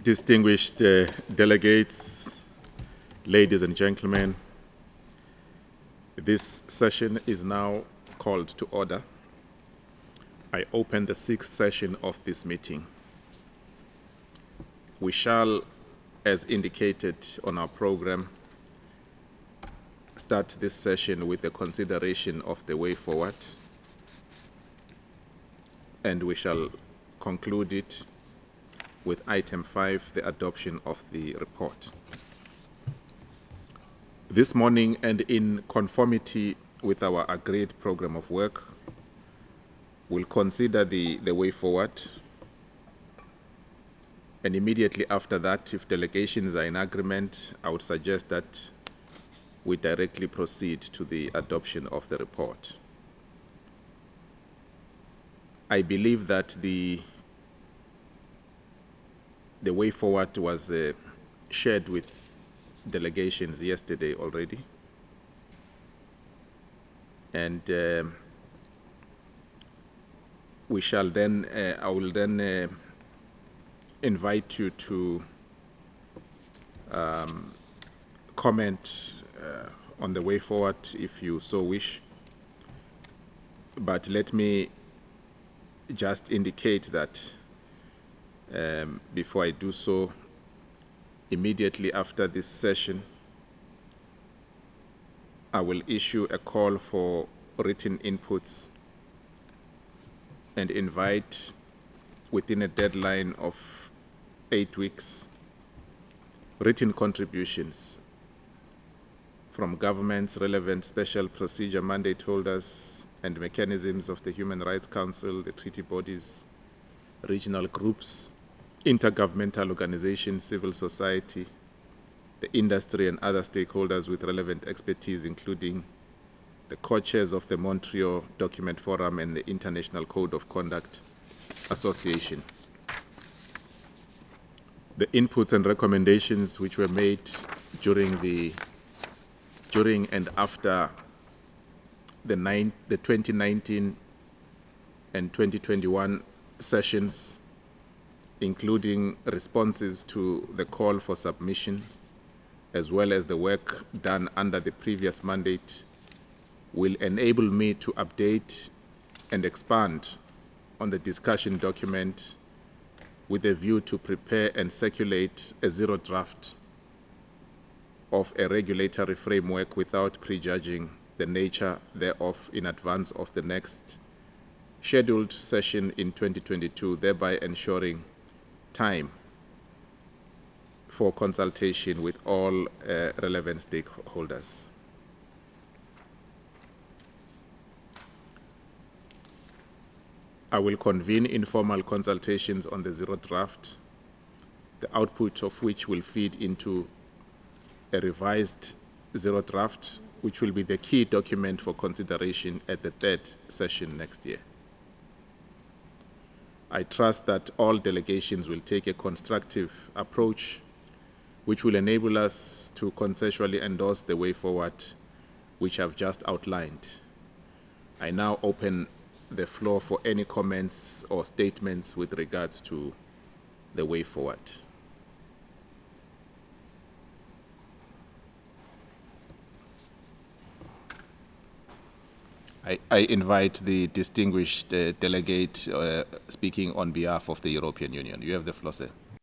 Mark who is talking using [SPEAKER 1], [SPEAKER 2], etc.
[SPEAKER 1] Distinguished delegates, ladies and gentlemen, this session is now called to order. I open the sixth session of this meeting. We shall, as indicated on our program, start this session with the consideration of the way forward, and we shall conclude it with item 5, the adoption of the report. This morning, and in conformity with our agreed program of work, we'll consider the way forward, and immediately after that, if delegations are in agreement, I would suggest that we directly proceed to the adoption of the report. I believe that the way forward was shared with delegations yesterday already, and we shall then, I will then invite you to comment on the way forward if you so wish. But let me just indicate that before I do so, immediately after this session, I will issue a call for written inputs and invite, within a deadline of 8 weeks, written contributions from governments, relevant special procedure mandate holders, and mechanisms of the Human Rights Council, the treaty bodies, regional groups, intergovernmental organizations, civil society, the industry, and other stakeholders with relevant expertise, including the co-chairs of the Montreal Document Forum and the International Code of Conduct Association. The inputs and recommendations which were made during and after the 2019 and 2021 sessions, including responses to the call for submissions, as well as the work done under the previous mandate, will enable me to update and expand on the discussion document with a view to prepare and circulate a zero draft of a regulatory framework without prejudging the nature thereof in advance of the next scheduled session in 2022, thereby ensuring time for consultation with all relevant stakeholders. I will convene informal consultations on the zero draft, the output of which will feed into a revised zero draft, which will be the key document for consideration at the third session next year. I trust that all delegations will take a constructive approach, which will enable us to consensually endorse the way forward, which I've just outlined. I now open the floor for any comments or statements with regards to the way forward. I invite the distinguished delegate speaking on behalf of the European Union. You have the floor, sir.